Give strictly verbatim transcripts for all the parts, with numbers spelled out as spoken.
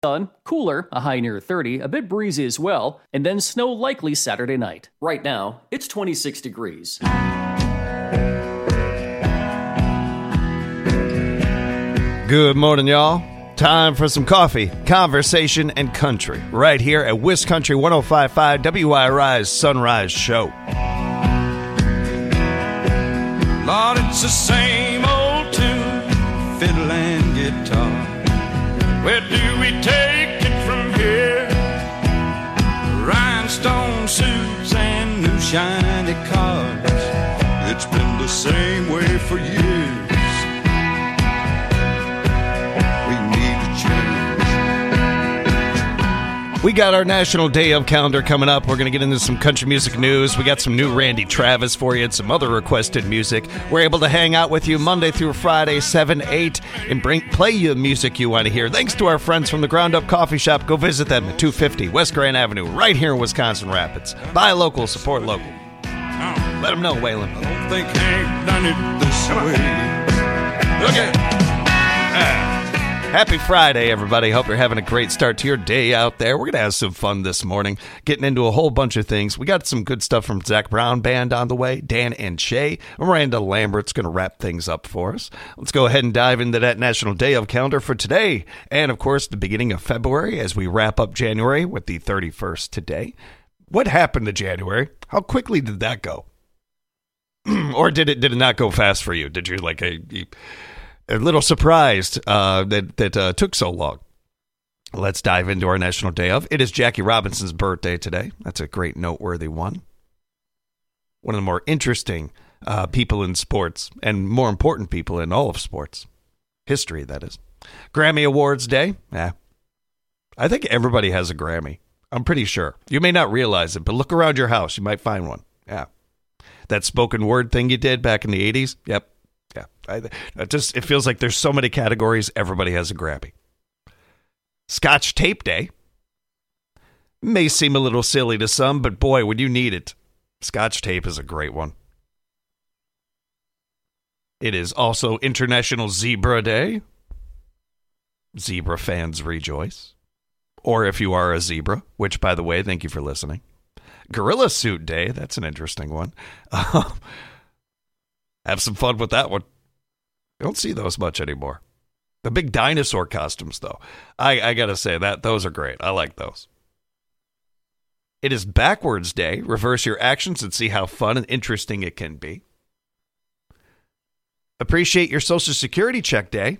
Sun, cooler, a high near thirty, a bit breezy as well, and then snow likely Saturday night. Right now, it's twenty-six degrees. Good morning, y'all. Time for some coffee, conversation, and country right here at Wiz Country one oh five point five W I R I's Sunrise Show. Lord, it's the same old tune, fiddle and guitar. Where do we take it from here? Rhinestone suits and new shiny cars. It's been the same way for years. We got our National Day of calendar coming up. We're going to get into some country music news. We got some new Randy Travis for you and some other requested music. We're able to hang out with you Monday through Friday, seven, eight, and bring play you the music you want to hear. Thanks to our friends from the Ground Up Coffee Shop. Go visit them at two fifty West Grand Avenue, right here in Wisconsin Rapids. Buy local, support local. Let them know, Waylon. I don't think Hank done it this way. Okay. Ah. Happy Friday, everybody. Hope you're having a great start to your day out there. We're going to have some fun this morning, getting into a whole bunch of things. We got some good stuff from Zach Brown Band on the way, Dan and Shay. Miranda Lambert's going to wrap things up for us. Let's go ahead and dive into that National Day of calendar for today. And, of course, the beginning of February as we wrap up January with the thirty-first today. What happened to January? How quickly did that go? Or did it did it not go fast for you? Did you, like, a... You, A little surprised uh, that that uh, took so long. Let's dive into our National Day of. It is Jackie Robinson's birthday today. That's a great noteworthy one. One of the more interesting uh, people in sports, and more important people in all of sports. History, that is. Grammy Awards Day. Yeah. I think everybody has a Grammy. I'm pretty sure. You may not realize it, but look around your house. You might find one. Yeah. That spoken word thing you did back in the eighties. Yep. Yeah, I, it just it feels like there's so many categories. Everybody has a Grammy. Scotch Tape Day may seem a little silly to some, but boy, when you need it, Scotch tape is a great one. It is also International Zebra Day. Zebra fans rejoice. Or if you are a zebra, which, by the way, thank you for listening. Gorilla Suit Day. That's an interesting one. Have some fun with that one. I don't see those much anymore. The big dinosaur costumes, though. I, I got to say, that those are great. I like those. It is Backwards Day. Reverse your actions and see how fun and interesting it can be. Appreciate your Social Security Check Day.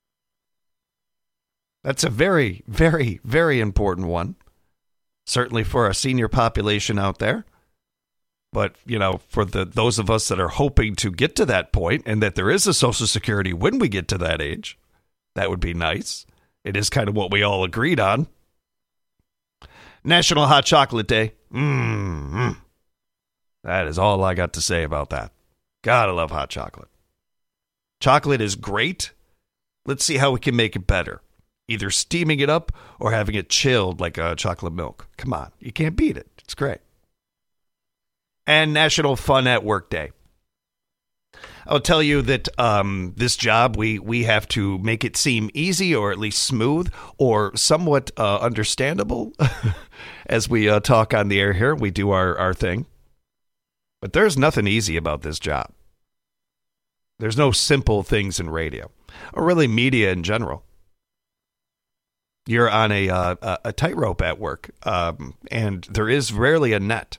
That's a very, very, very important one. Certainly for our senior population out there. But, you know, for the those of us that are hoping to get to that point and that there is a Social Security when we get to that age, that would be nice. It is kind of what we all agreed on. National Hot Chocolate Day. Mm-hmm. That is all I got to say about that. Gotta love hot chocolate. Chocolate is great. Let's see how we can make it better. Either steaming it up or having it chilled like a chocolate milk. Come on, you can't beat it. It's great. And National Fun at Work Day. I'll tell you that um, this job, we, we have to make it seem easy or at least smooth or somewhat uh, understandable as we uh, talk on the air here. We do our, our thing. But there's nothing easy about this job. There's no simple things in radio or really media in general. You're on a, uh, a tightrope at work, um, and there is rarely a net.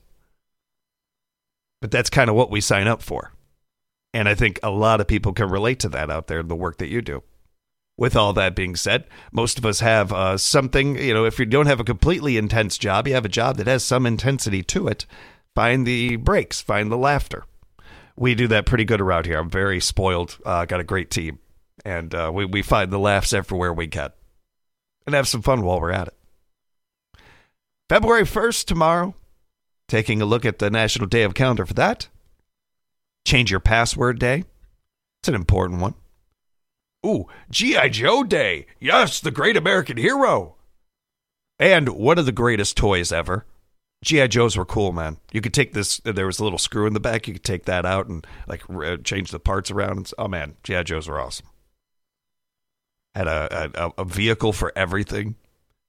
But that's kind of what we sign up for. And I think a lot of people can relate to that out there, the work that you do. With all that being said, most of us have uh, something, you know, if you don't have a completely intense job, you have a job that has some intensity to it. Find the breaks, find the laughter. We do that pretty good around here. I'm very spoiled, uh, got a great team. And uh, we, we find the laughs everywhere we can. And have some fun while we're at it. February first, tomorrow. Taking a look at the National Day of Calendar for that. Change your password day. It's an important one. Ooh, G I. Joe Day. Yes, the great American hero. And one of the greatest toys ever. G I. Joes were cool, man. You could take this, there was a little screw in the back. You could take that out and like change the parts around. And, oh, man, G I. Joes were awesome. Had a, a, a vehicle for everything.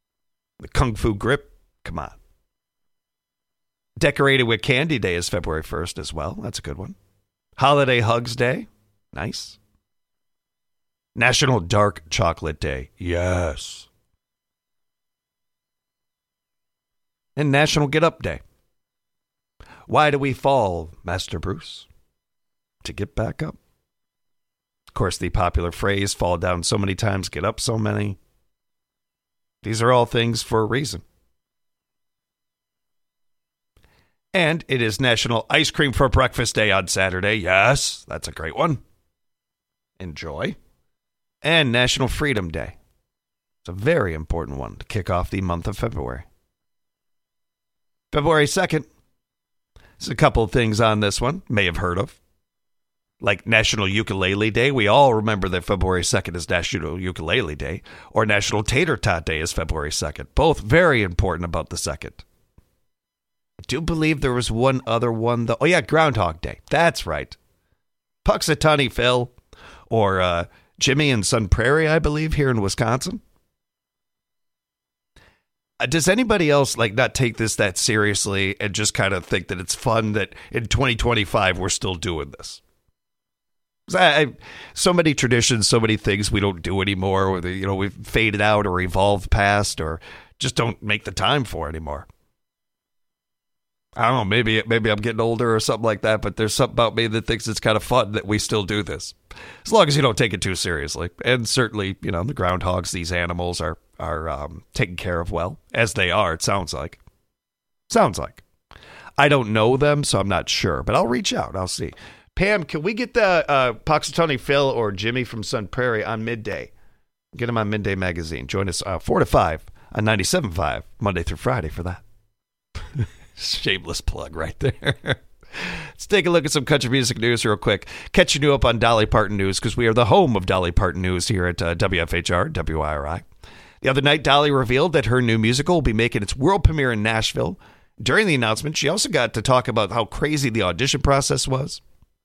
The Kung Fu Grip, come on. Decorated with Candy Day is February first as well. That's a good one. Holiday Hugs Day, nice. National Dark Chocolate Day, yes. And National Get Up Day. Why do we fall, Master Bruce? To get back up. Of course, the popular phrase, fall down so many times, get up so many. These are all things for a reason. And it is National Ice Cream for Breakfast Day on Saturday. Yes, that's a great one. Enjoy. And National Freedom Day. It's a very important one to kick off the month of February. February second. There's a couple of things on this one may have heard of. Like National Ukulele Day. We all remember that February second is National Ukulele Day. Or National Tater Tot Day is February second. Both very important about the second. I do believe there was one other one, though. Oh, yeah, Groundhog Day. That's right. Puxatawny Phil. Or uh, Jimmy in Sun Prairie, I believe, here in Wisconsin. Uh, does anybody else like not take this that seriously and just kind of think that it's fun that in twenty twenty-five we're still doing this? I, I, so many traditions, so many things we don't do anymore, or the, you know, we've faded out or evolved past, or just don't make the time for anymore. I don't know, maybe maybe I'm getting older or something like that, but there's something about me that thinks it's kind of fun that we still do this. As long as you don't take it too seriously. And certainly, you know, the groundhogs, these animals are, are um, taken care of well, as they are, it sounds like. Sounds like. I don't know them, so I'm not sure, but I'll reach out. I'll see. Pam, can we get the uh, Puxatawny Phil or Jimmy from Sun Prairie on Midday? Get them on Midday Magazine. Join us uh, four to five on ninety-seven point five, Monday through Friday for that. Shameless plug right there. Let's take a look at some country music news real quick. Catching you up on Dolly Parton news because we are the home of Dolly Parton news here at uh, W F H R, W I R I. The other night, Dolly revealed that her new musical will be making its world premiere in Nashville. During the announcement, she also got to talk about how crazy the audition process was.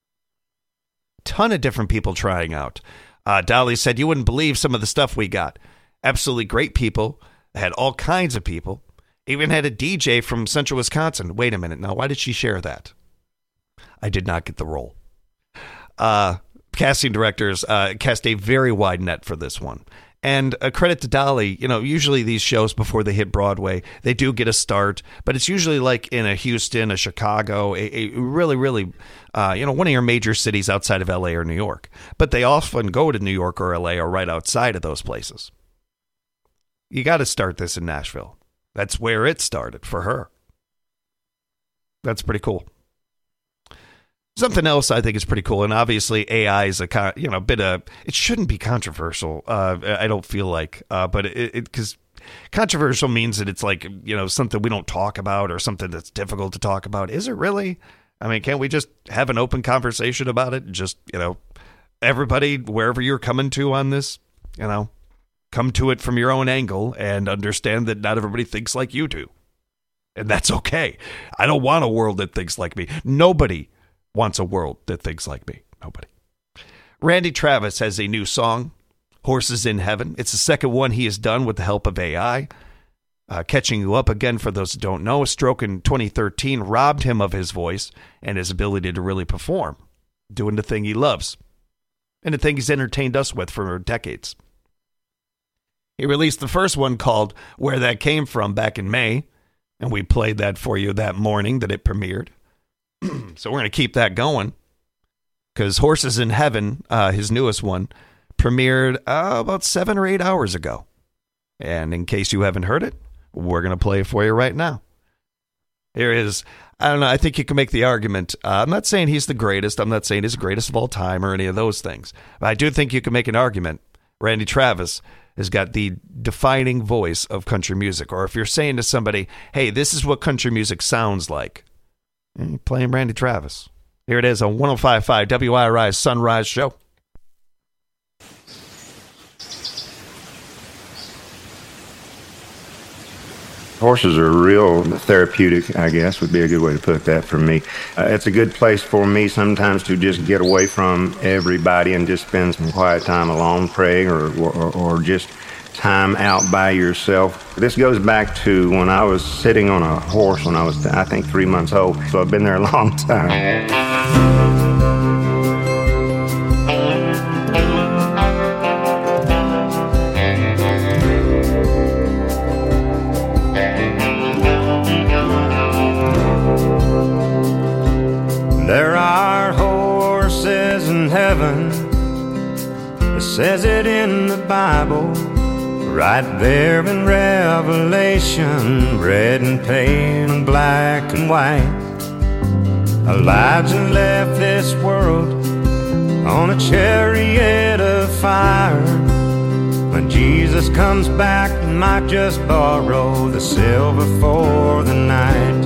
Ton of different people trying out. Uh, Dolly said, you wouldn't believe some of the stuff we got. Absolutely great people. Had all kinds of people. Even had a D J from Central Wisconsin. Wait a minute. Now, why did she share that? I did not get the role. Uh, casting directors uh, cast a very wide net for this one. And a credit to Dolly, you know, usually these shows before they hit Broadway, they do get a start, but it's usually like in a Houston, a Chicago, a, a really, really, uh, you know, one of your major cities outside of L A or New York. But they often go to New York or L A or right outside of those places. You got to start this in Nashville. That's where it started for her. That's pretty cool. Something else I think is pretty cool, and obviously A I is a you know bit of it shouldn't be controversial. Uh, I don't feel like, uh, but it because controversial means that it's like you know something we don't talk about or something that's difficult to talk about. Is it really? I mean, can't we just have an open conversation about it? Just you know, everybody wherever you're coming to on this, you know, come to it from your own angle and understand that not everybody thinks like you do, and that's okay. I don't want a world that thinks like me. Nobody wants a world that thinks like me. Nobody. Randy Travis has a new song, Horses in Heaven. It's the second one he has done with the help of A I. Uh, catching you up again, for those who don't know, a stroke in twenty thirteen robbed him of his voice and his ability to really perform, doing the thing he loves, and the thing he's entertained us with for decades. He released the first one called Where That Came From back in May, and we played that for you that morning that it premiered. So we're going to keep that going because Horses in Heaven, uh, his newest one, premiered uh, about seven or eight hours ago. And in case you haven't heard it, we're going to play it for you right now. Here is, I don't know, I think you can make the argument. Uh, I'm not saying he's the greatest. I'm not saying he's the greatest of all time or any of those things. But I do think you can make an argument. Randy Travis has got the defining voice of country music. Or if you're saying to somebody, hey, this is what country music sounds like, playing Randy Travis. Here it is on one oh five point five W I R I's Sunrise Show. Horses are real therapeutic, I guess, would be a good way to put that for me. Uh, it's a good place for me sometimes to just get away from everybody and just spend some quiet time alone praying or, or, or just time out by yourself. This goes back to when I was sitting on a horse when I was, I think, three months old. So I've been there a long time. There are horses in heaven. It says it in the Bible. Right there in Revelation, red and pale and black and white. Elijah left this world on a chariot of fire. When Jesus comes back, he might just borrow the silver for the night.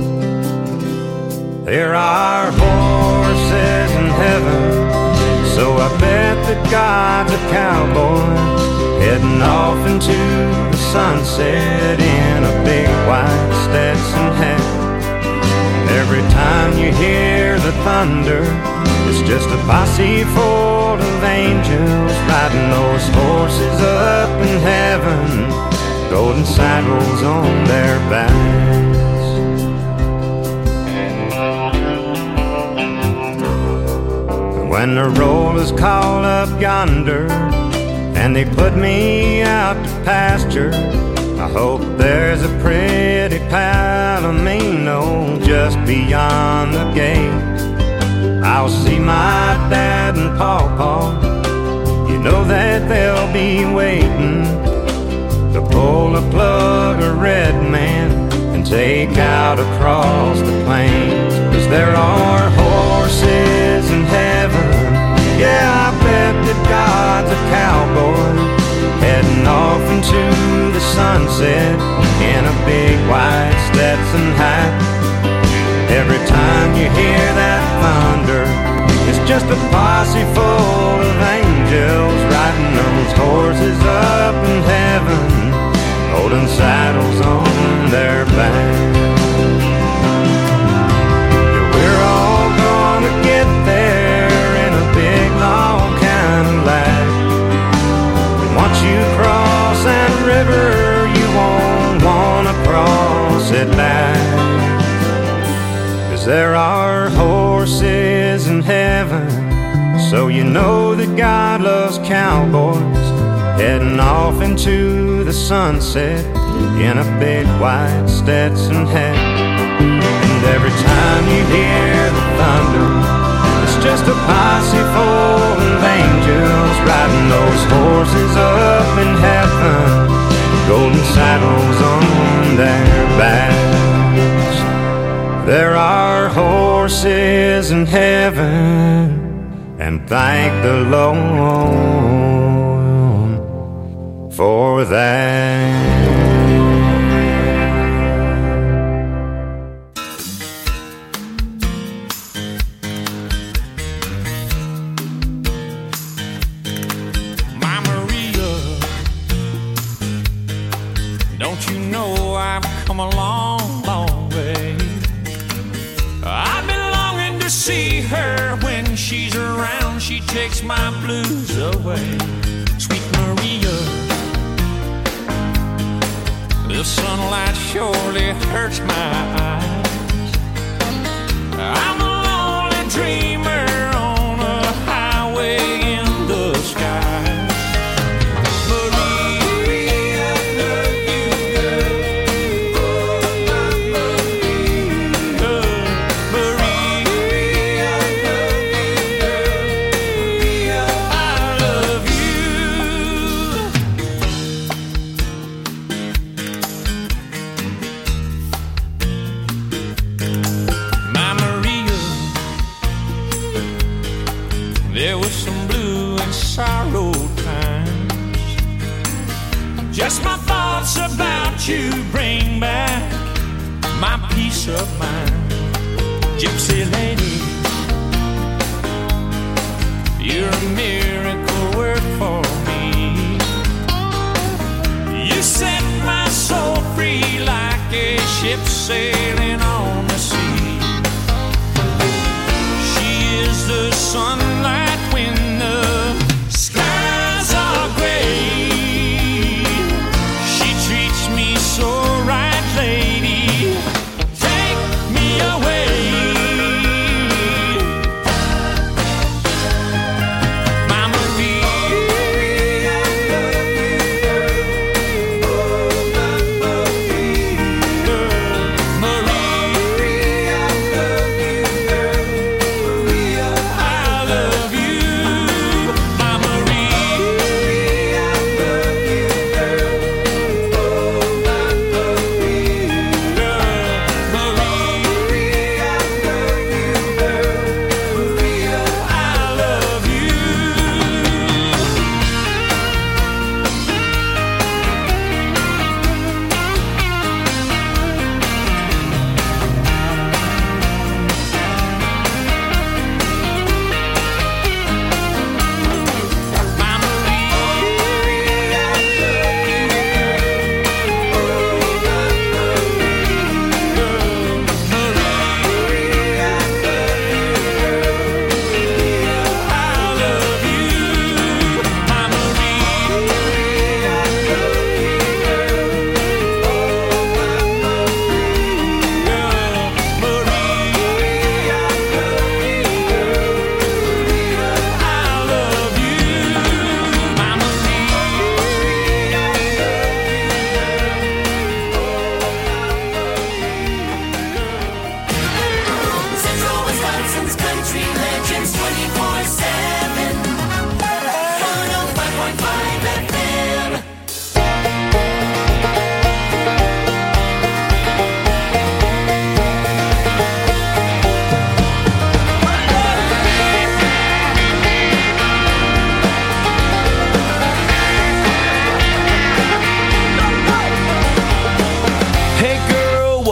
There are horses in heaven, so I bet that God's a cowboy, heading off into the sunset in a big white Stetson hat. Every time you hear the thunder, it's just a posse full of angels riding those horses up in heaven, golden saddles on their backs. When the rollers call up yonder and they put me out to pasture, I hope there's a pretty palomino just beyond the gate. I'll see my dad and pawpaw, you know that they'll be waiting to pull the plug of red man and take out across the plains. 'Cause there are horses in heaven, yeah, I bet that God's a cowboy, heading off into the sunset in a big white Stetson hat. Every time you hear that thunder, it's just a posse full of angels riding those horses up in heaven, holding saddles on their backs. Yeah, we're all gonna get there in a big long Cadillac. And once you cross that river, you won't wanna cross it back. 'Cause there are horses in heaven, so you know that God loves cowboys, heading off into the sunset in a big white Stetson hat. And every time you hear the thunder, it's just a posse full of angels riding those horses up in heaven, golden saddles on their backs. There are horses in heaven, and thank the Lord for that. My Maria, don't you know I've come a long, long way? I've been longing to see her. When she's around, she takes my blues away. Sweet Maria, the sunlight surely hurts my eyes. I'm a lonely dreamer on a highway in the sky. Maria, love you, girl. Oh, my Maria. Maria, love you, girl. I love you. My Maria, there was some blue and sorrow times. Just my thoughts about you bring back my peace of mind. Gypsy lady, you're a miracle work for me. You set my soul free like a ship sailing on the sea. She is the sunlight when the skies are gray.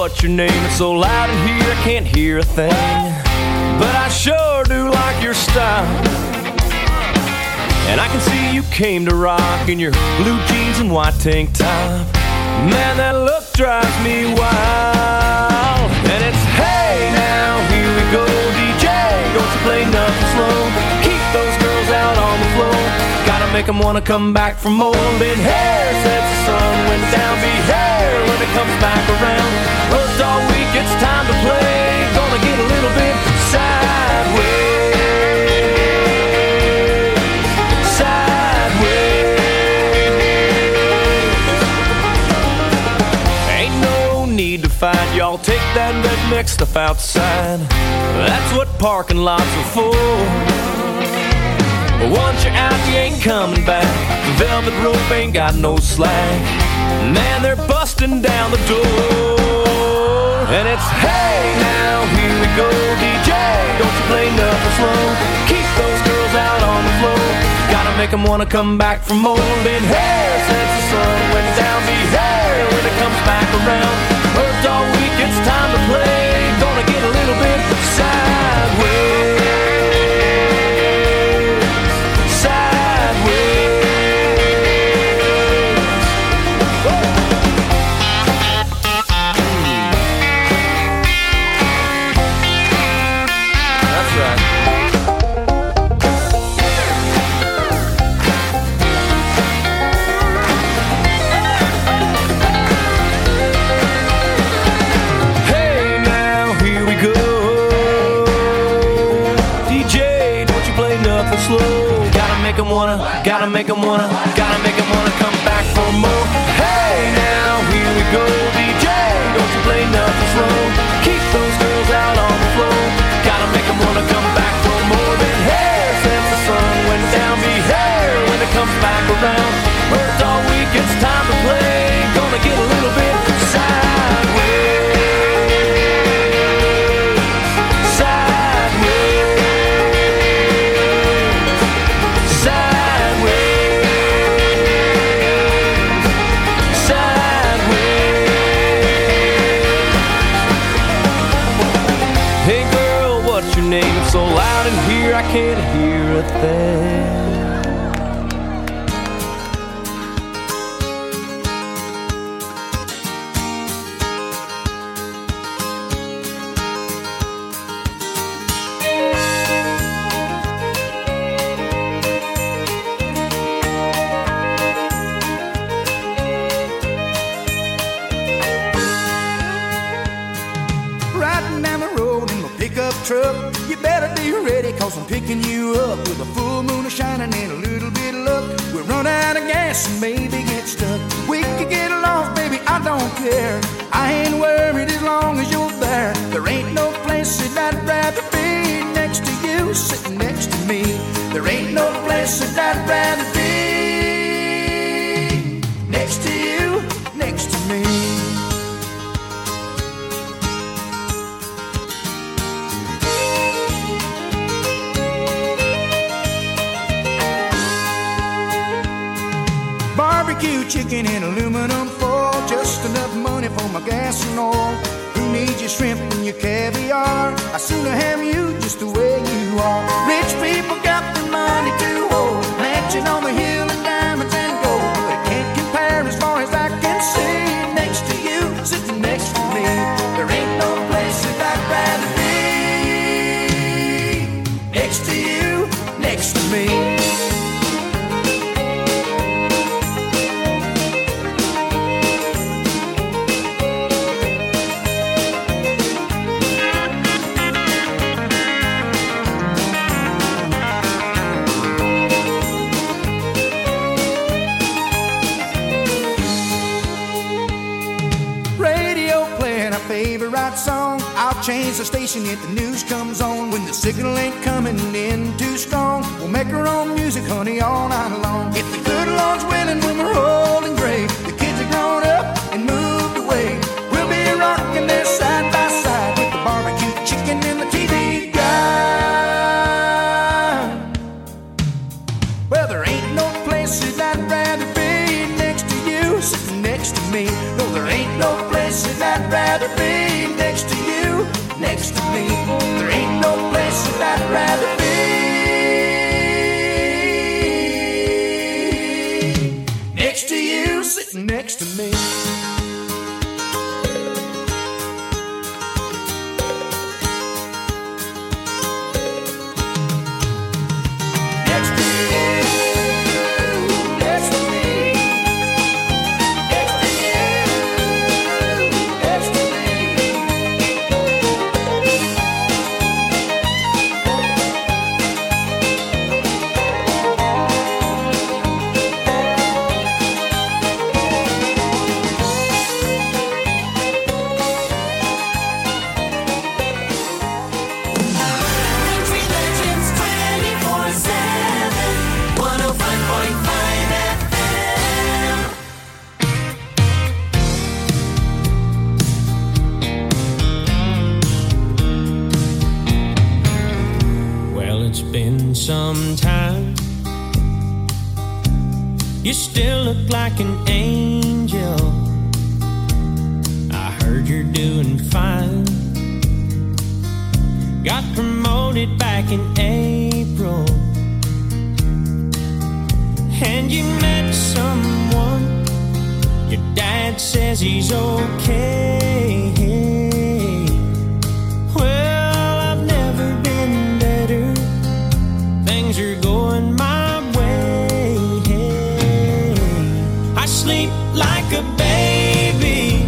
what's your name? It's so loud in here I can't hear a thing. But I sure do like your style. And I can see you came to rock in your blue jeans and white tank top. Man, that look drives me wild. And it's hey now, here we go, D J. Don't you play nothing slow. Keep those girls out on the floor. Gotta make them wanna come back for more. Been hair since the sun went down. Be hair when it comes back around. Worked all week, it's time to play. Gonna get a little bit sideways. Sideways. Ain't no need to fight, y'all. Take that red mix stuff outside. That's what parking lots are for. But once you're out, you ain't coming back. The velvet rope ain't got no slack. Man, they're busting down the door. And it's hey now, here we go, D J. Don't you play nothing slow. Keep those girls out on the floor. Gotta make them wanna come back for more. Been here since the sun went down. Be here when it comes back around. Worked all week, it's time to play. Gonna get a little bit sideways. Slow. Gotta make them wanna, gotta make them wanna, gotta make them wanna come back for more. Hey now, here we go, D J. Don't you play nothing slow. Keep those girls out on the floor. Gotta make them wanna come back for more. Been here since the sun went down. Be here when it comes back around. Worked all week, it's time to play. Gonna get a little bit sideways. So loud in here I can't hear a thing. Riding down the road in my pickup truck. You better be ready, cause I'm picking you up with a full moon shining and a little bit of luck. We'll run out of gas and maybe get stuck. We could get lost, baby, I don't care. I ain't worried as long as you're there. There ain't no place that I'd rather be next to you, sitting next to me. There ain't no place that I'd rather be next to you, next to me. Barbecue chicken in aluminum foil, just enough money for my gas and oil. Who needs your shrimp and your caviar? I sooner have you just the way you are. Rich people got their money to hold, mansion on the hill and diamonds and gold. But it can't compare as far as I can see. Next to you, sitting next to me. There ain't no place that I'd rather be. Next to you, next to me. Favorite song, I'll change the station if the news comes on. When the signal ain't coming in too strong, we'll make our own music, honey, all night long. If the good Lord's willing, when we're old and gray, the kids are grown up and moved away, we'll be rocking there side by side with the barbecue chicken and the T V guide. Well, there ain't no place that I'd rather be next to you, sitting next to me. No, there ain't no place that I'd I'd rather be next to you, next to me. There ain't no place that I'd rather be. Next to you, sitting next to me. Sometime you still look like an angel. I heard you're doing fine. Got promoted back in April, and you met someone. Your dad says he's okay. Well, I've never been better. Things are going my way. I sleep like a baby.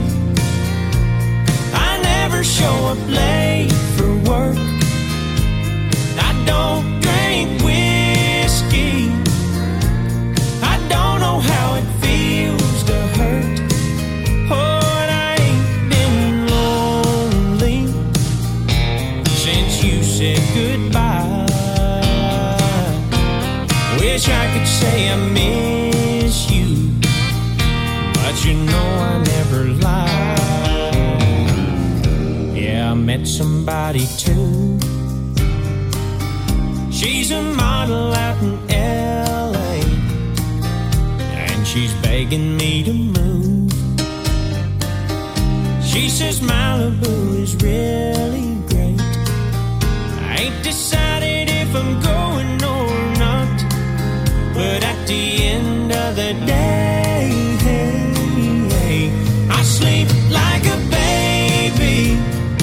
I never show up late for work. I don't drink whiskey. I don't know how it feels to hurt. Oh, and I ain't been lonely since you said goodbye. Wish I could say I miss you, but you know I never lie. Yeah, I met somebody too. She's a model out in L A, and she's begging me to move. She says Malibu is really great. I ain't decided if I'm going or not, but at the end of the day, I sleep like a baby.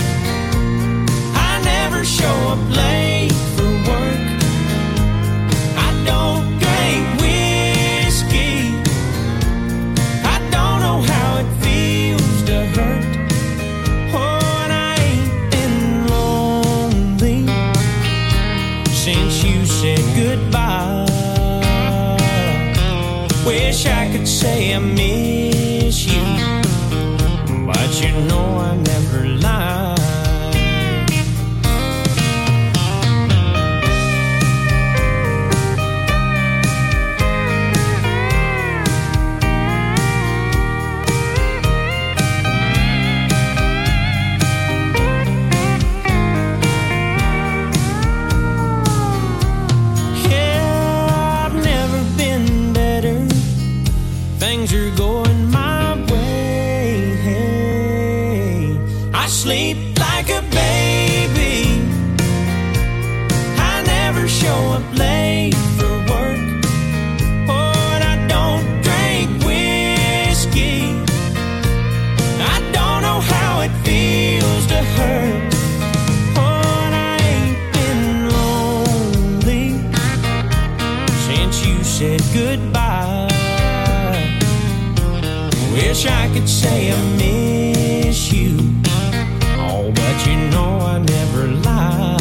I never show up late for work. I don't drink whiskey. I don't know how it feels to hurt. Oh, and I ain't been lonely since you said goodbye. Wish I could say I miss you, but you know I never lie. Things are going my way. I sleep like a baby. I never show up late for work. Oh, and I don't drink whiskey. I don't know how it feels to hurt. Oh, and I ain't been lonely since you said goodbye. Wish I could say I miss you, oh, but you know I never lie.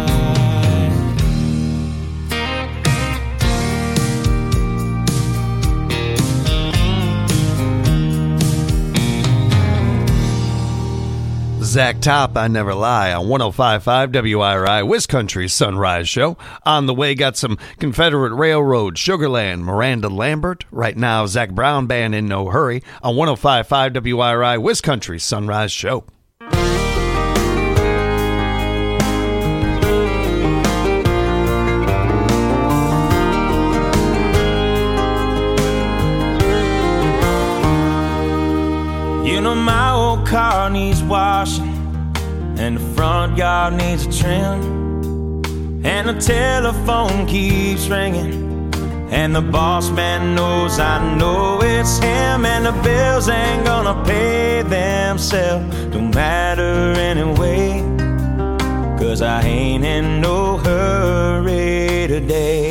Zach Top, I Never Lie, on one oh five point five W I R I, Wisconsin's Sunrise Show. On the way, got some Confederate Railroad, Sugarland, Miranda Lambert. Right now, Zach Brown Band, In No Hurry, on one oh five point five W I R I, Wisconsin's Sunrise Show. You know my old car needs washing, and the front yard needs a trim, and the telephone keeps ringing, and the boss man knows I know it's him, and the bills ain't gonna pay themselves. Don't matter anyway, 'cause I ain't in no hurry today.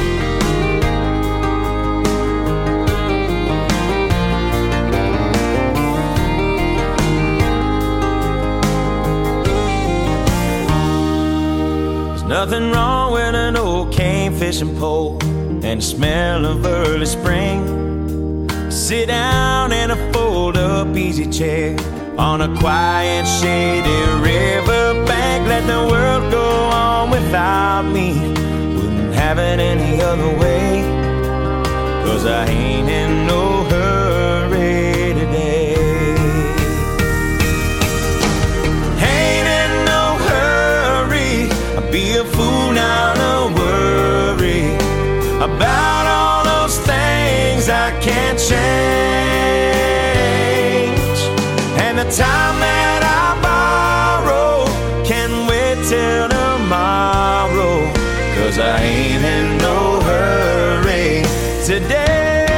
Nothing wrong with an old cane fishing pole and the smell of early spring. Sit down in a fold-up easy chair on a quiet, shady river bank. Let the world go on without me. Wouldn't have it any other way, 'cause I ain't in no hurry today. Be a fool now to worry about all those things I can't change, and the time that I borrow can wait till tomorrow, 'cause I ain't in no hurry today.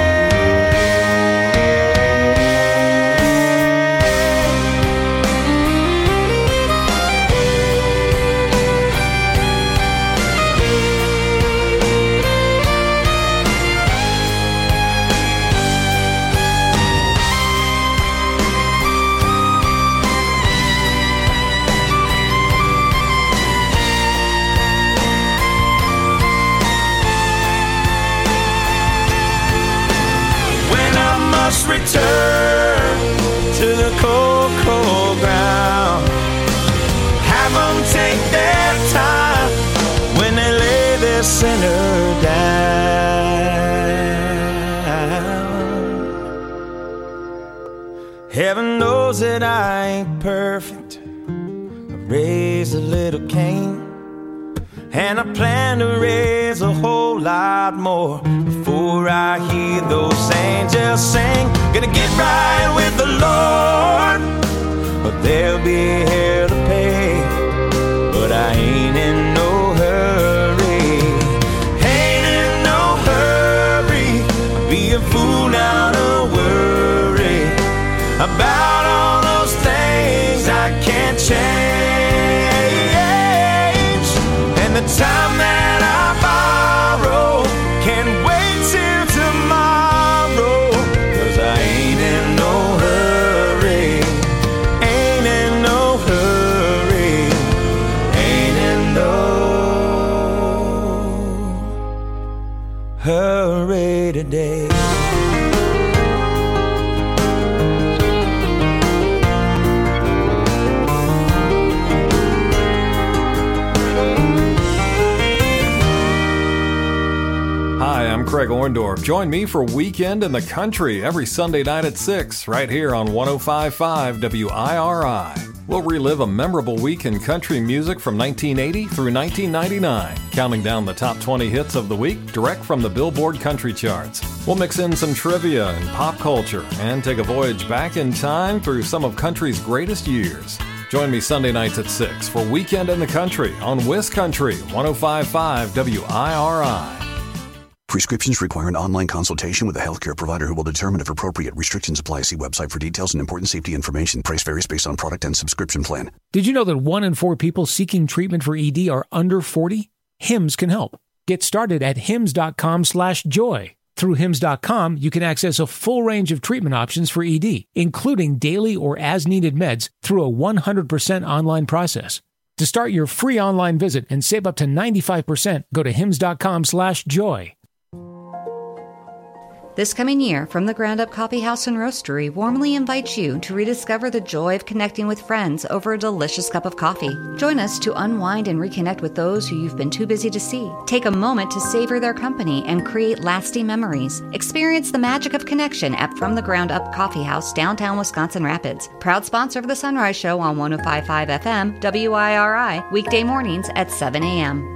Return to the cold, cold ground. Have them take their time when they lay their sinner down. Heaven knows that I ain't perfect. I raised a little Cain, and I plan to raise a whole lot more before I hear those angels sing. Gonna get right with the Lord, but there'll be hell to pay. But I ain't in no hurry, ain't in no hurry. I'll be a fool now to worry about all those things I can't change, and the time that I borrow can wait till tomorrow, 'cause I ain't in no hurry, ain't in no hurry, ain't in no hurry today. Craig Orndorff. Join me for Weekend in the Country every Sunday night at six, right here on one oh five point five W I R I. We'll relive a memorable week in country music from nineteen eighty through nineteen ninety-nine, counting down the top twenty hits of the week direct from the Billboard Country Charts. We'll mix in some trivia and pop culture and take a voyage back in time through some of country's greatest years. Join me Sunday nights at six for Weekend in the Country on WisCountry one oh five point five W I R I. Prescriptions require an online consultation with a healthcare provider who will determine if appropriate. Restrictions apply. See website for details and important safety information. Price varies based on product and subscription plan. Did you know that one in four people seeking treatment for E D are under forty? Hims can help. Get started at hims dot com slash joy. Through hims dot com, you can access a full range of treatment options for E D, including daily or as-needed meds through a one hundred percent online process. To start your free online visit and save up to ninety-five percent, go to hims dot com slash joy. This coming year, From the Ground Up Coffee House and Roastery warmly invites you to rediscover the joy of connecting with friends over a delicious cup of coffee. Join us to unwind and reconnect with those who you've been too busy to see. Take a moment to savor their company and create lasting memories. Experience the magic of connection at From the Ground Up Coffee House, downtown Wisconsin Rapids. Proud sponsor of the Sunrise Show on one oh five point five F M, W I R I, weekday mornings at seven a.m.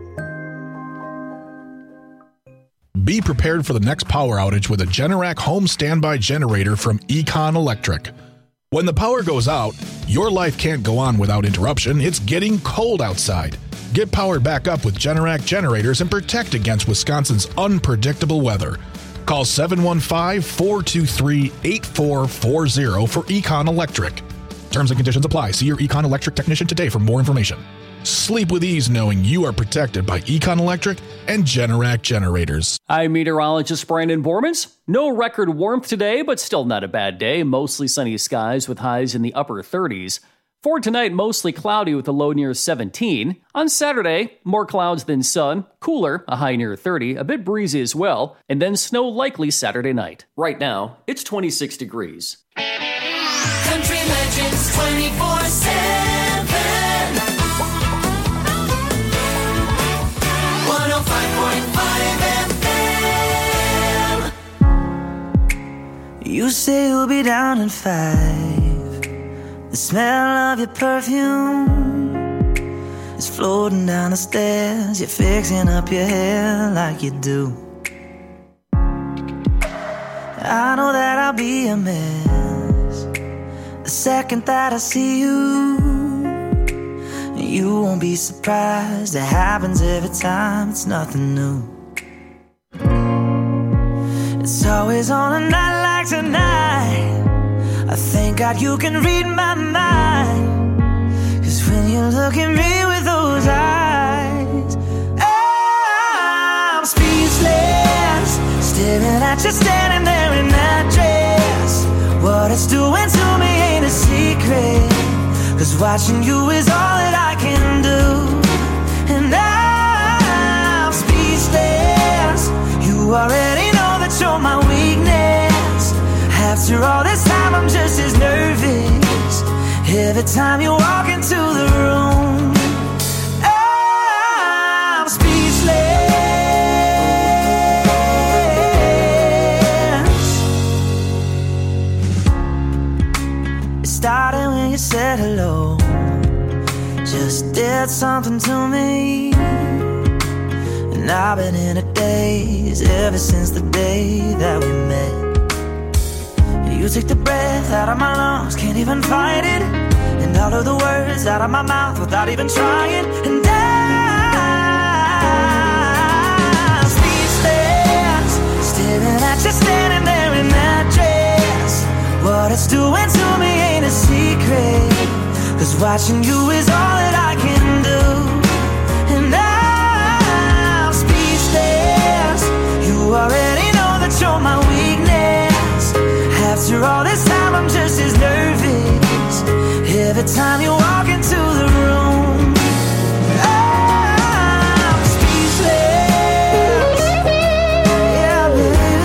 Be prepared for the next power outage with a Generac home standby generator from Econ Electric. When the power goes out, your life can't go on without interruption. It's getting cold outside. Get powered back up with Generac generators and protect against Wisconsin's unpredictable weather. Call seven one five, four two three, eight four four zero for Econ Electric. Terms and conditions apply. See your Econ Electric technician today for more information. Sleep with ease knowing you are protected by Econ Electric and Generac generators. I'm meteorologist Brandon Bormans. No record warmth today, but still not a bad day. Mostly sunny skies with highs in the upper thirties. For tonight, mostly cloudy with a low near seventeen. On Saturday, more clouds than sun, cooler, a high near thirty, a bit breezy as well, and then snow likely Saturday night. Right now, it's twenty-six degrees. Country Legends twenty-four seven. one oh five point five F M. You say you'll be down in five. The smell of your perfume is floating down the stairs. You're fixing up your hair like you do. I know that I'll be a mess the second that I see you. You won't be surprised. It happens every time. It's nothing new. It's always on a night like tonight. I thank God you can read my mind. Cause when you look at me with those eyes, I'm speechless, staring at you standing there in that dress. What it's doing to me ain't a secret, cause watching you is all that I can do. And I'm speechless. You already know that you're my weakness. After all this time I'm just as nervous every time you walk into the room. I'm speechless. It started when you said hello, just did something to me. And I've been in a daze ever since the day that we met. You take the breath out of my lungs, can't even fight it. And all of the words out of my mouth without even trying. And I'm speechless, staring at you standing there in that dress. What it's doing to me ain't a secret, cause watching you is all that I can do. And I'm speechless. You already know that you're my weakness. After all this time I'm just as nervous every time you walk into the room. I'm speechless. Yeah, baby.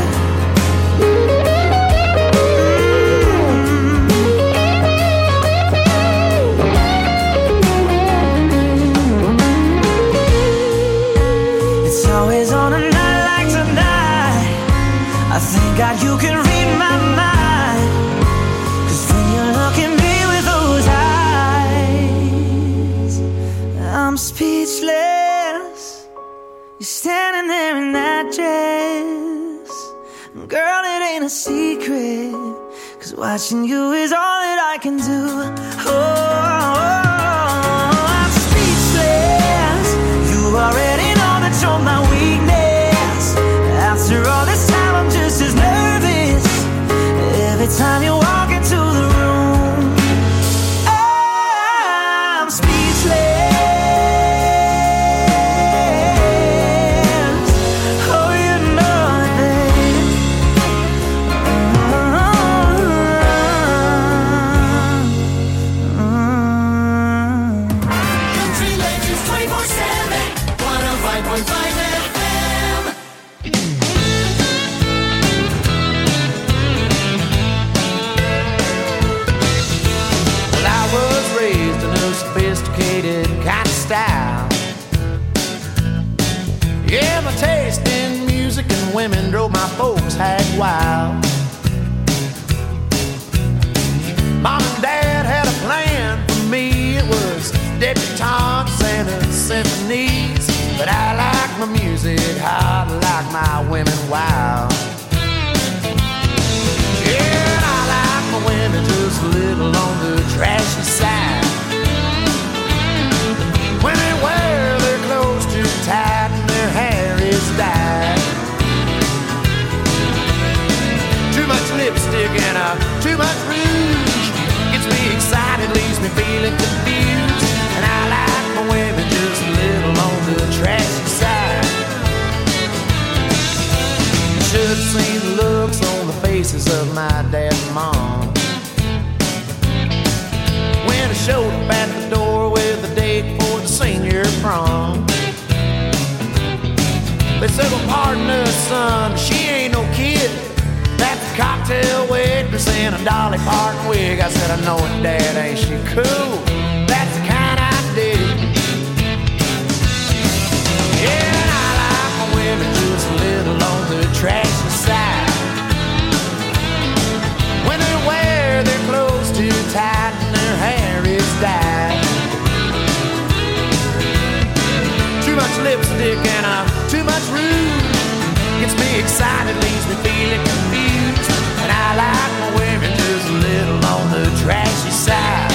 Mm-hmm. It's always on a night like tonight. I thank God you can read my mind. I'm speechless. You're standing there in that dress. Girl, it ain't a secret, cause watching you is all that I can do. Oh, I'm speechless. You already know that you're my weakness. After all this time I'm just as nervous every time you walk into the room. I'm speechless. Yeah, my taste in music and women drove my folks hag wild. Mom and Dad had a plan for me. It was debutantes and symphonies. But I like my music hot, like my women wild. Yeah, I like my women just a little showed up at the door with a date for the senior prom. They said, well, pardon us, son, she ain't no kid. That's a cocktail waitress in a Dolly Parton wig. I said, I know it, Dad, ain't she cool? That's the kind I dig. Yeah, and I like my women just a little on the trashy side. When they wear their clothes too tight and their hair is dyed. Too much lipstick and uh, too much rouge gets me excited, leaves me feeling confused. And I like my women just a little on the trashy side.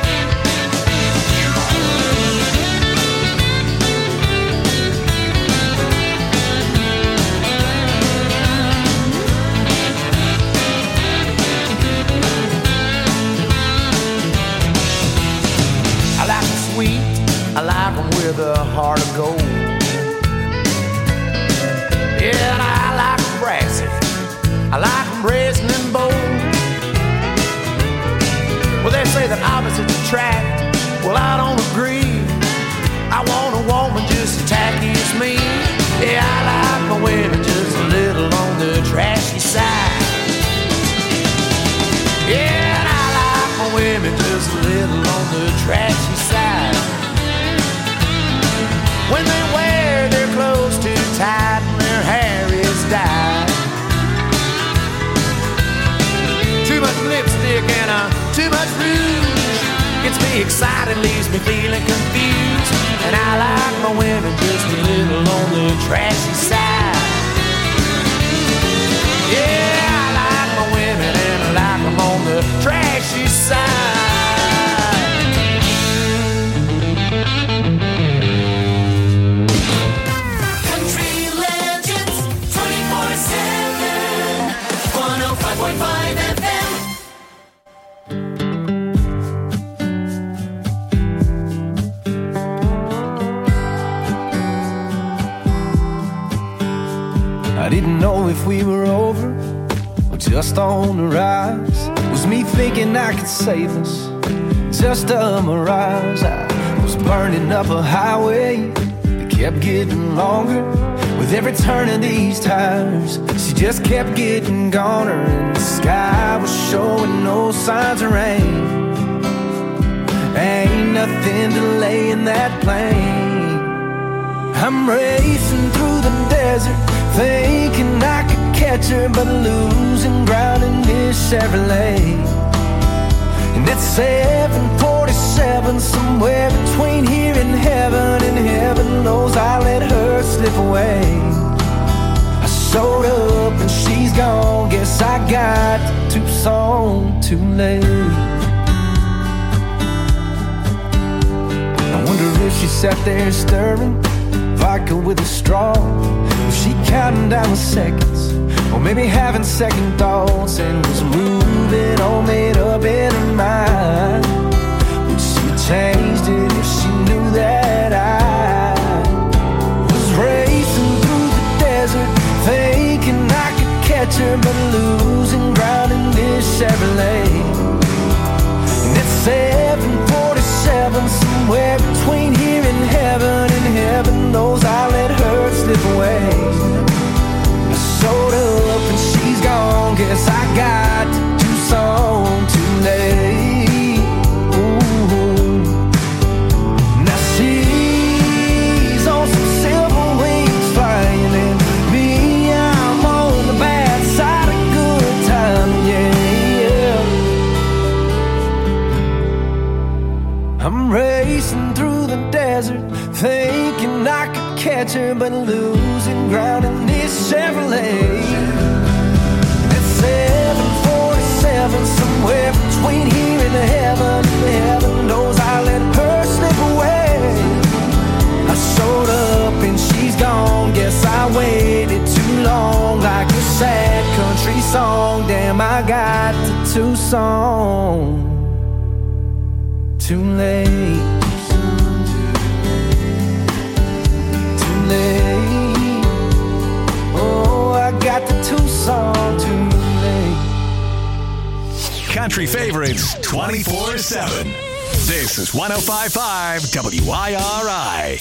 I like them sweet, I like them with a heart of gold. Yeah, and I like them brassy, I like them brazen and bold. Well, they say that opposites attract, well, I don't agree. I want a woman just as tacky as me. Yeah, I like my women just a little on the trashy side. Yeah, and I like my women just a little on the trashy side. When they wear their clothes too tight and their hair is dyed. Too much lipstick and uh, too much rouge gets me excited, leaves me feeling confused. And I like my women just a little on the trashy side. Yeah, I like my women and I like them on the trashy side. I didn't know if we were over or just on the rise. Was me thinking I could save us, just a mirage. I was burning up a highway that kept getting longer. With every turn of these tires, she just kept getting goner. And the sky was showing no signs of rain. Ain't nothing delaying that plane. I'm racing through the desert, thinking I could catch her, but losing ground in this Chevrolet. And it's seven forty-seven, somewhere between here and heaven. And heaven knows I let her slip away. I showed up and she's gone. Guess I got to Tucson too late. I wonder if she sat there stirring vodka with a straw. Was she counting down the seconds, or maybe having second thoughts, and was moving all made up in her mind? Would she changed it if she knew that I was racing through the desert, thinking I could catch her, but losing ground in this Chevrolet? And it's seven forty-seven, somewhere between here and heaven. And heaven knows I let her slip away. I showed up and she's gone. Guess I got to Tucson too late. Ooh. Now she's on some silver wings flying, and me, I'm on the bad side of good time. Yeah, I'm racing through the desert, thinking I could catch her, but losing ground in this Chevrolet. It's seven forty-seven, somewhere between here and heaven. And heaven knows I let her slip away. I showed up and she's gone. Guess I waited too long, like a sad country song. Damn, I got to Tucson too late. Oh, I got the Tucson too late. Country favorites twenty-four seven. This is one oh five point five W I R I.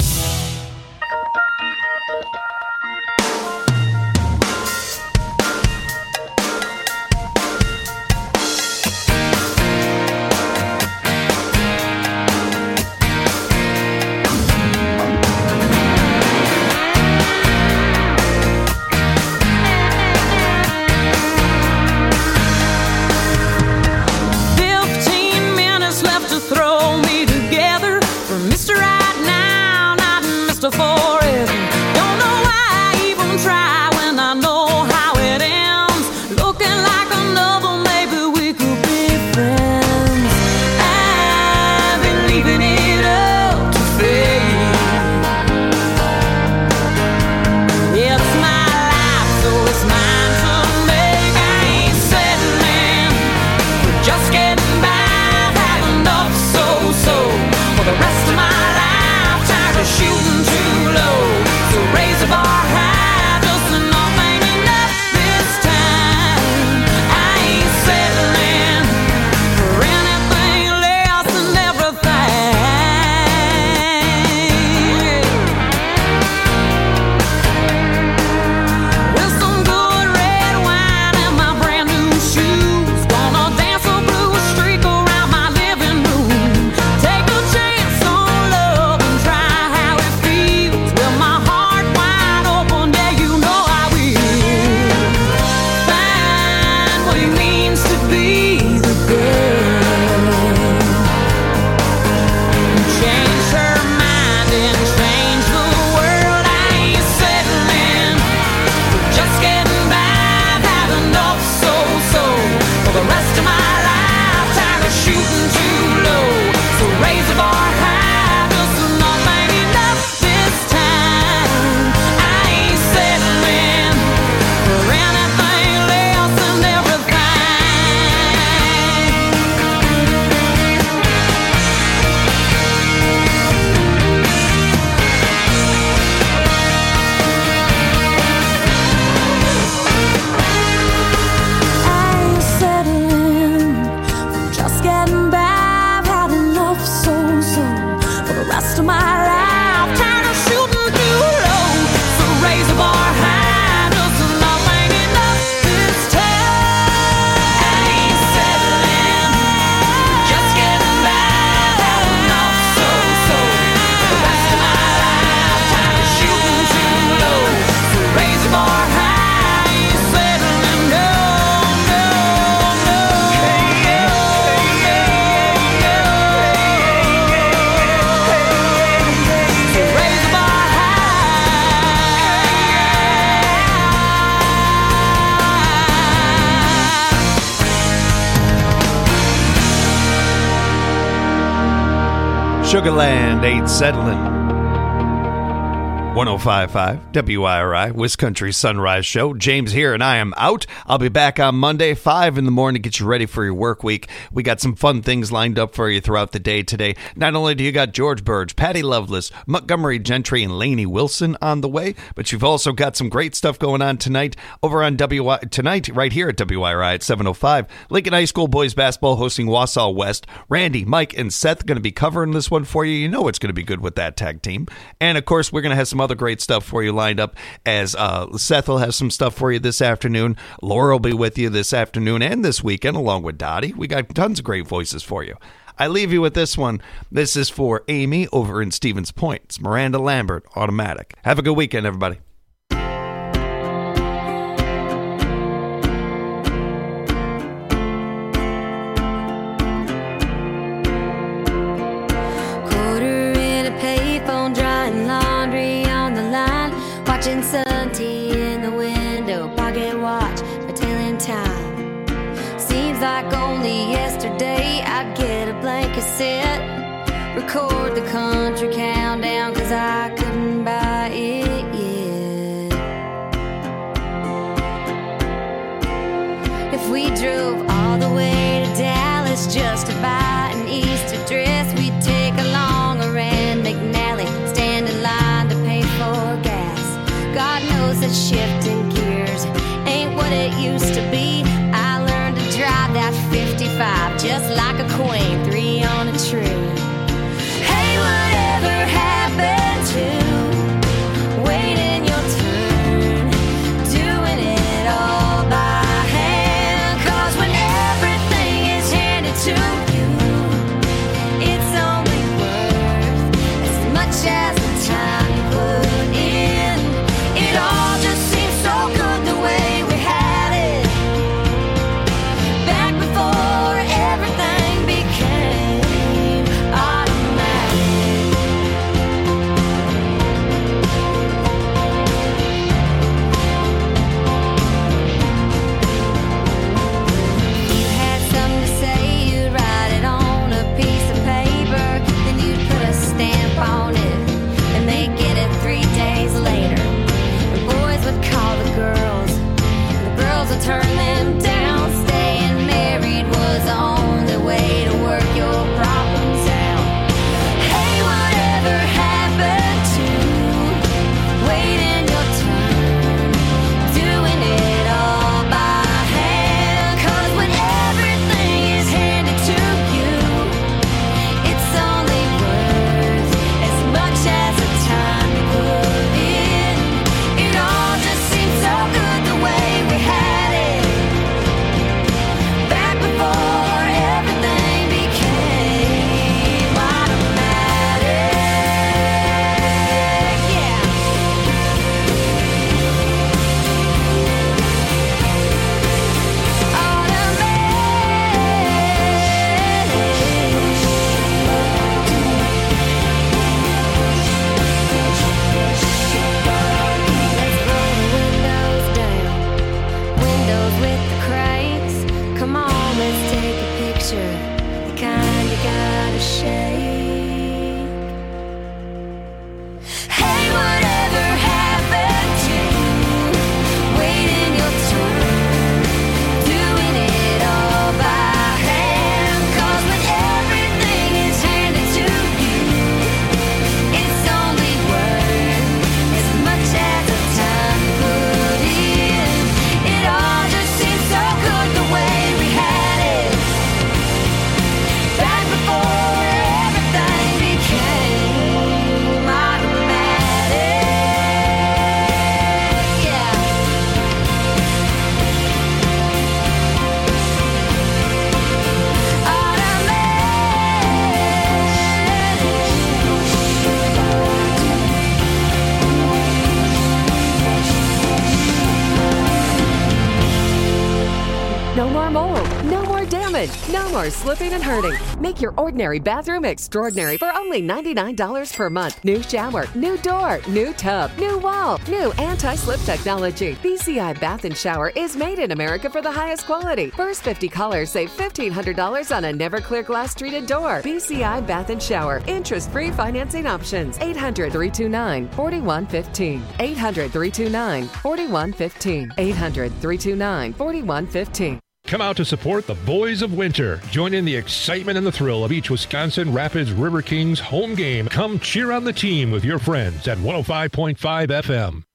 Sugarland ain't settling. one oh five point five W I R I, West Country Sunrise Show. James here, and I am out. I'll be back on Monday, five in the morning to get you ready for your work week. We got some fun things lined up for you throughout the day today. Not only do you got George Burge, Patty Loveless, Montgomery Gentry, and Lainey Wilson on the way, but you've also got some great stuff going on tonight over on W I tonight, right here at W I R I at seven oh five. Lincoln High School boys basketball hosting Wausau West. Randy, Mike, and Seth going to be covering this one for you. You know it's going to be good with that tag team. And, of course, we're going to have some other great stuff for you lined up as uh, Seth will have some stuff for you this afternoon. Laura will be with you this afternoon and this weekend along with Dottie. We got tons of great voices for you. I leave you with this one. This is for Amy over in Stevens Point. It's Miranda Lambert, Automatic. Have a good weekend, everybody. Watching sun tea in the window, pocket watch, my tailing time. Seems like only yesterday I'd get a blank cassette, record the country countdown, cause I couldn't buy it yet. If we drove all the way to Dallas just to buy an Easter dress, we'd take along a Rand McNally, stand in line to pay for gas. God knows that shifting gears ain't what it used to be. I learned to drive that fifty-five just like a queen. twenty-three on a tree. Hey, whatever happened to waiting your turn, doing it all by hand? 'Cause when everything is handed to you, it's only worth as much as the time you put in. It all just seems so good the way we had it back before everything became automatic. You had something to say, you'd write it on a piece of paper, then you'd put a stamp on it, and they'd get it three days later. The boys would call the girls, and the girls would turn them down. Staying married was the only way to work your problems out. Hey, whatever happened to waiting your turn, doing it all by hand? 'Cause when everything is handed to you, it's only worth as much as the time you put in. It all just seems so good the way we had it back before everything became automatic. Yeah. Let's roll the windows down, windows with the cranks. Come on, let's take a picture, the kind you gotta shake. Hey, whatever happened to waiting your turn, doing it all by hand? 'Cause when everything is handed to you, it's only worth as much as the time you put in. It all just seems so good the way we had it back before everything became automatic. Yeah. No more mold, no more damage, no more slipping and hurting. Make your ordinary bathroom extraordinary for only ninety-nine dollars per month. New shower, new door, new tub, new wall, new anti-slip technology. B C I Bath and Shower is made in America for the highest quality. First fifty callers save fifteen hundred dollars on a never clear glass treated door. B C I Bath and Shower. Interest-free financing options. eight hundred, three two nine, four one one five. eight hundred, three two nine, four one one five. eight hundred, three two nine, four one one five. Come out to support the Boys of Winter. Join in the excitement and the thrill of each Wisconsin Rapids River Kings home game. Come cheer on the team with your friends at one oh five point five F M.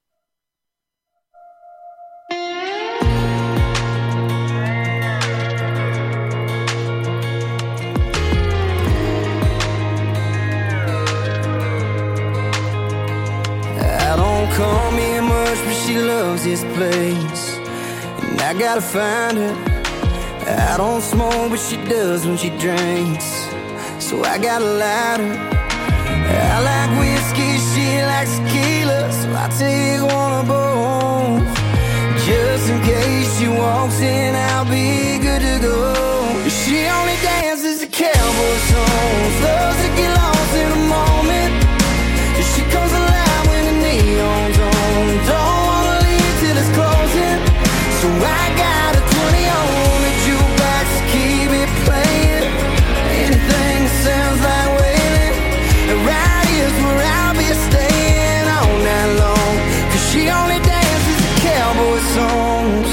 I don't call me much, but she loves this place, and I gotta find her. I don't smoke, but she does when she drinks, so I got a lighter. I like whiskey, she likes tequila, so I take one of both. Just in case she walks in, I'll be good to go. She only dances to cowboy songs, loves to get lost in a moment. She comes alive when the neon's on, don't wanna leave till it's closing. So I got a twenty on the jukebox to keep it playing. Anything that sounds like wailing, right here's where I'll be staying all night long. 'Cause she only dances to cowboy songs.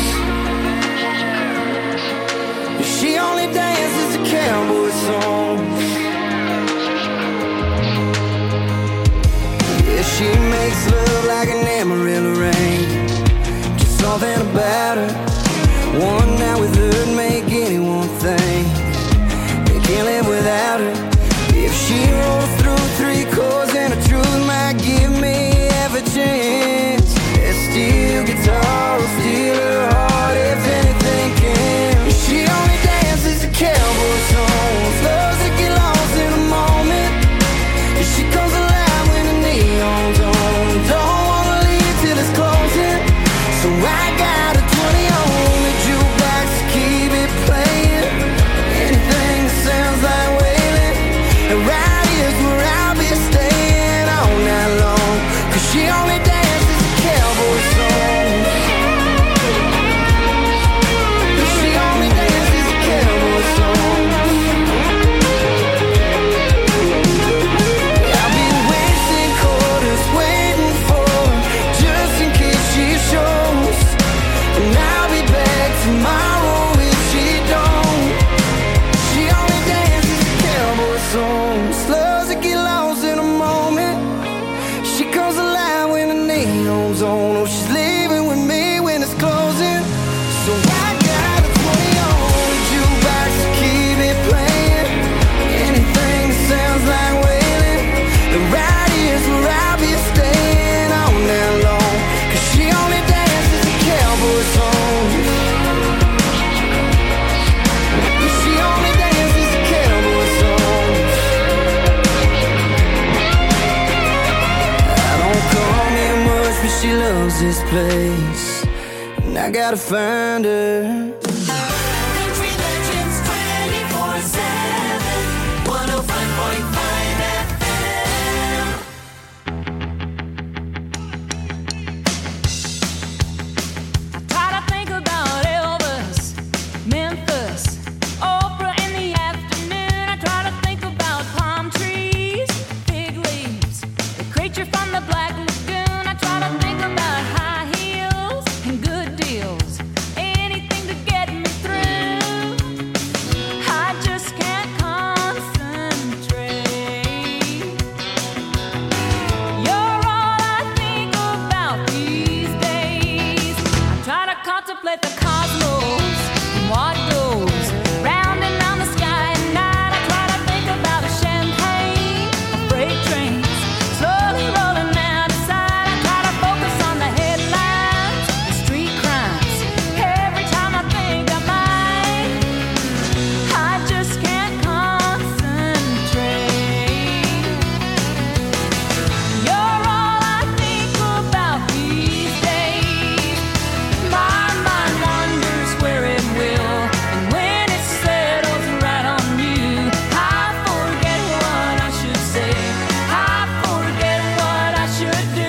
She only dances to cowboy songs. Yeah, she makes love like an Amarillo rain, just something about her. One night with her make anyone think they can't live without her. If she rolls through three chords and the truth might give me half a chance, that steel guitar will steal her heart if anything can. She only dances to cowboy songs, loves to get lost in a moment. And she comes alive when the neon's on, don't wanna leave till it's closing. So I got a twenty on the jukebox to keep it playing. Anything that sounds like wailing, and right here's where I'll be staying all night long. Cause she only dances to cowboy songs. She only dances to cowboy songs. I've been wasting quarters waiting for her, just in case she shows. And I'll be back tomorrow if she don't. She only dances to cowboy songs, loves to get lost in a moment. She comes alive when the neon's on. Oh, she's leaving with me when it's closing. So I got a twenty on the jukebox to keep it playing. Anything that sounds like wailing, and right here's where I'll be staying all night long. Cause she only dances to cowboy songs. She only dances to cowboy songs. I don't call me much, but she loves this place, and I gotta find her. Country Legends twenty-four seven, one oh five point five F M. Try to think about Elvis, Memphis, Oprah in the afternoon. I try to think about palm trees, fig leaves, the creature from the Black Lagoon. I try to think about high heels and good deals, anything to get me through. I just can't concentrate. You're all I think about these days. I try to contemplate the cosmos and what goes round and round the sky at night. I try to think about a champagne, a freight trains slowly rolling out of sight. I try to focus on the headlines, the street crimes. Every time I think I might, I just can't concentrate. You're all I think about these days. My mind wanders where it will, and when it settles right on you, I forget what I should say. I forget what I should do.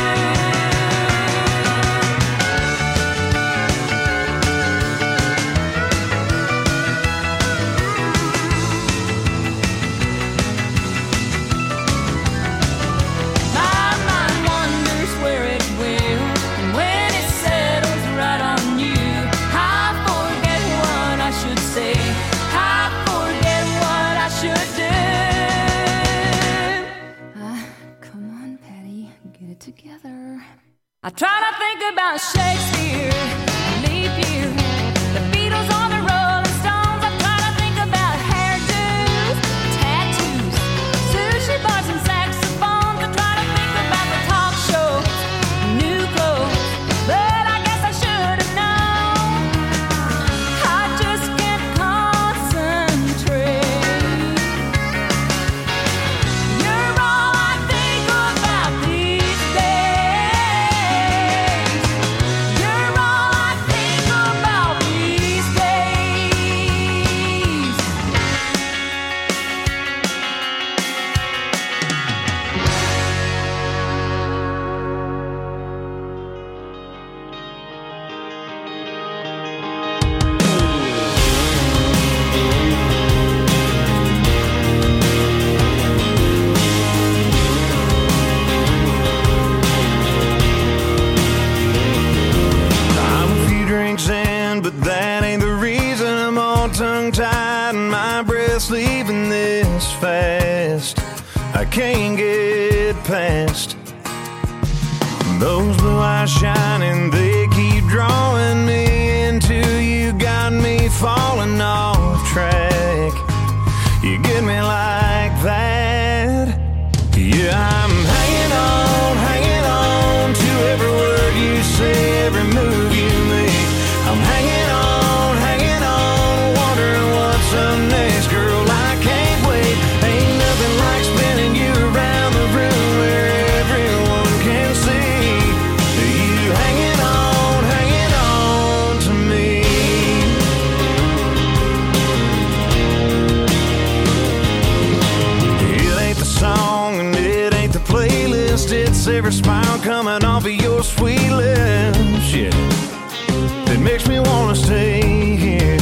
My mind wanders where it will, and when it settles right on you, I forget what I should say. I forget what I should do. Ah, come on, Patty, get it together. I try to think about Shakespeare, leap year, the Beatles on the Rolling Stones. I try to think about hairdos, tattoos, sushi bars and saxophones. I try to think about the talk shows, new clothes, but I guess I should have known. I just can't concentrate. You're all I think about these days. You're all I think about these days. I'm a few drinks in, but that ain't the reason I'm all tongue-tied and my breath's leaving this fast. I can't get past those blue eyes shining, they keep drawing me into you, got me falling off track. You get get me like that. Yeah, I'm hanging on, hanging on to every word you say, every move you make. I'm hanging on, hanging on, wondering what's up next, girl. I can't wait. Ain't nothing like spinning you around the room where everyone can see you hanging on, hanging on to me. It ain't the song and it ain't the playlist. It's every smile coming off of your sweet lips, yeah, that makes me wanna stay here.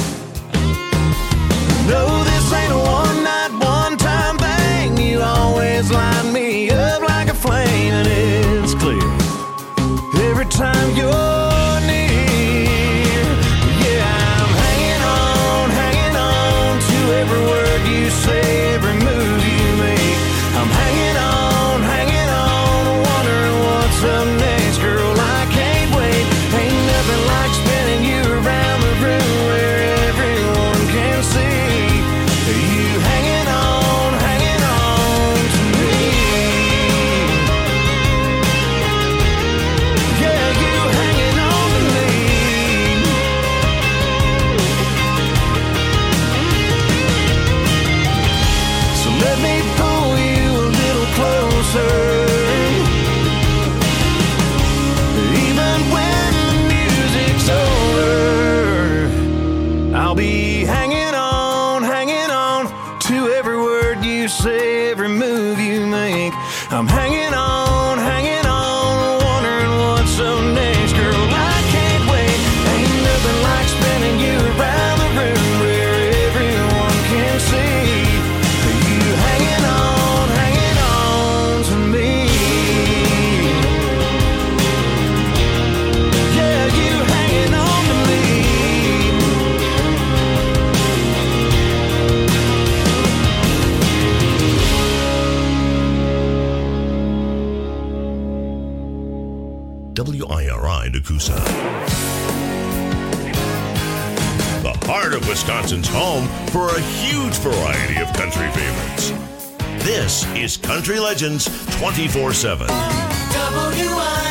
No, this ain't a one-night, one-time thing. You always light me up like a flame, and it's clear every time you're near. Yeah, I'm hanging on, hanging on to every word you say, every move you make. I'm hanging on, hanging on, wondering what's up next, girl. I can't wait. Ain't nothing like spinning you around the room where everyone can see you hanging on, hanging on to me. Yeah, you hanging on to me. So let me pull you a little closer. Even when the music's over, I'll be hanging on, hanging on to every word you say, every move you make. I'm hanging on, hanging on, wondering what's up next, girl. I can't wait. Ain't nothing like spinning you around the room where everyone can see you hanging on, hanging on to me. Yeah, you hanging on to me. W I R I Nakusa. The heart of Wisconsin's home for a huge variety of country favorites. This is Country Legends twenty-four seven. W I